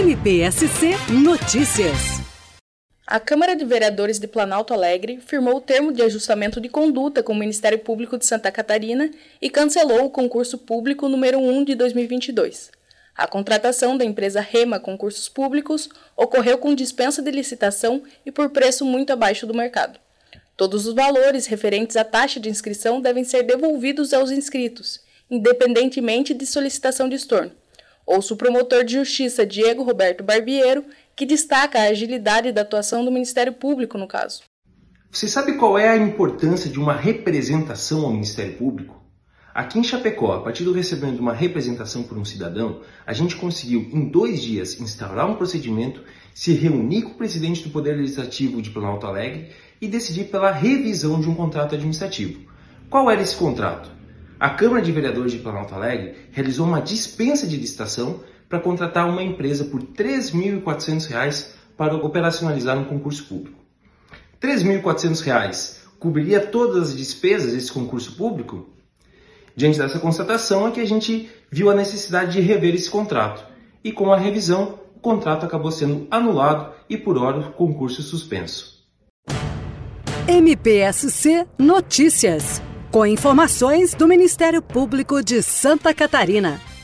MPSC Notícias. A Câmara de Vereadores de Planalto Alegre firmou o termo de ajustamento de conduta com o Ministério Público de Santa Catarina e cancelou o concurso público número 1 de 2022. A contratação da empresa Rema Concursos Públicos ocorreu com dispensa de licitação e por preço muito abaixo do mercado. Todos os valores referentes à taxa de inscrição devem ser devolvidos aos inscritos, independentemente de solicitação de estorno. Ouço o promotor de Justiça Diego Roberto Barbiero, que destaca a agilidade da atuação do Ministério Público no caso. Você sabe qual é a importância de uma representação ao Ministério Público? Aqui em Chapecó, a partir do recebimento de uma representação por um cidadão, a gente conseguiu em 2 dias instaurar um procedimento, se reunir com o presidente do Poder Legislativo de Planalto Alegre e decidir pela revisão de um contrato administrativo. Qual era esse contrato? A Câmara de Vereadores de Planalto Alegre realizou uma dispensa de licitação para contratar uma empresa por R$ 3.400 para operacionalizar um concurso público. R$ 3.400 cobriria todas as despesas desse concurso público? Diante dessa constatação é que a gente viu a necessidade de rever esse contrato. E com a revisão, o contrato acabou sendo anulado e por hora o concurso suspenso. MPSC Notícias, com informações do Ministério Público de Santa Catarina.